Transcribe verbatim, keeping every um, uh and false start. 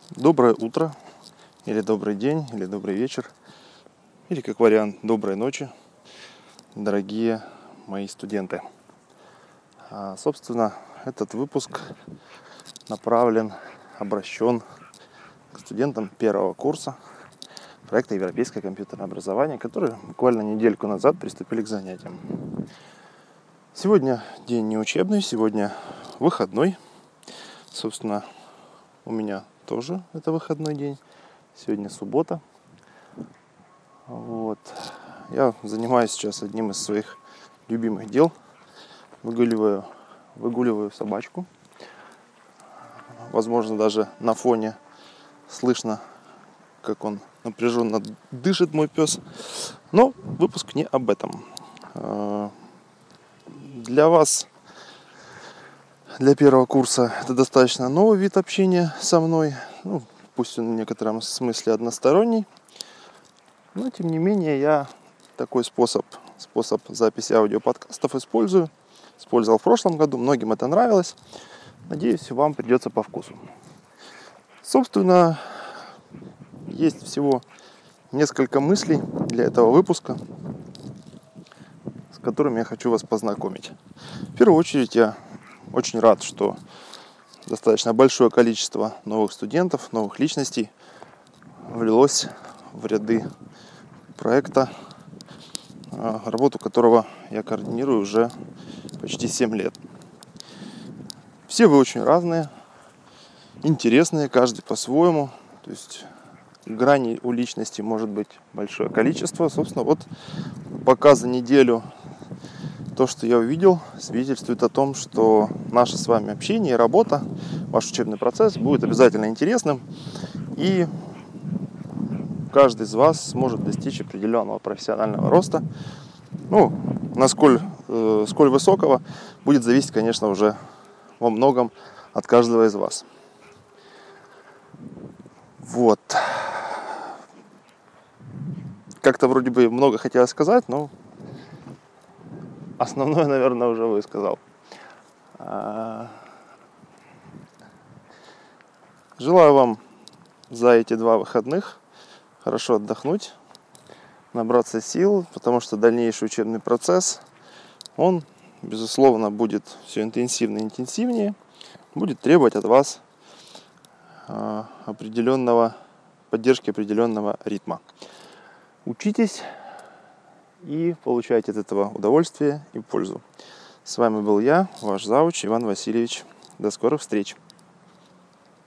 Доброе утро, или добрый день, или добрый вечер, или как вариант доброй ночи, дорогие мои студенты. А, собственно, этот выпуск направлен, обращен к студентам первого курса проекта Европейское компьютерное образование, которые буквально недельку назад приступили к занятиям. Сегодня день не учебный, сегодня выходной. Собственно, у меня тоже это выходной день. Сегодня суббота. Вот. Я занимаюсь сейчас одним из своих любимых дел. Выгуливаю, выгуливаю собачку. Возможно, даже на фоне слышно, как он напряженно дышит, мой пес. Но выпуск не об этом. Для вас, для первого курса, это достаточно новый вид общения со мной. Ну, пусть он в некотором смысле односторонний. Но, тем не менее, я такой способ, способ записи аудиоподкастов использую. Использовал в прошлом году, многим это нравилось. Надеюсь, вам придется по вкусу. Собственно, есть всего несколько мыслей для этого выпуска, с которыми я хочу вас познакомить. В первую очередь, я очень рад, что достаточно большое количество новых студентов, новых личностей влилось в ряды проекта, работу которого я координирую уже почти семь лет. Все вы очень разные, интересные, каждый по-своему. То есть граней у личности может быть большое количество. Собственно, вот пока за неделю то, что я увидел, свидетельствует о том, что наше с вами общение и работа, ваш учебный процесс будет обязательно интересным. И каждый из вас сможет достичь определенного профессионального роста. Ну, насколько э, сколь высокого, будет зависеть, конечно, уже во многом от каждого из вас. Вот. Как-то вроде бы много хотелось сказать, но основное, наверное, уже высказал. Желаю вам за эти два выходных хорошо отдохнуть, набраться сил, потому что дальнейший учебный процесс, он, безусловно, будет все интенсивнее и интенсивнее, будет требовать от вас определенного, поддержки определенного ритма. Учитесь и получайте от этого удовольствие и пользу. С вами был я, ваш завуч Иван Васильевич. До скорых встреч!